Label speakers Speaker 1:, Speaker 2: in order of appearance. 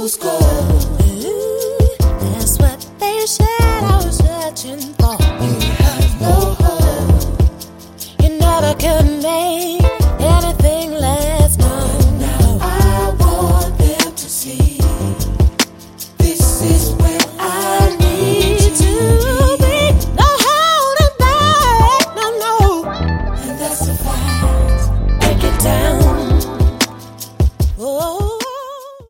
Speaker 1: That's what they said I was searching for. You have no hope. You never could make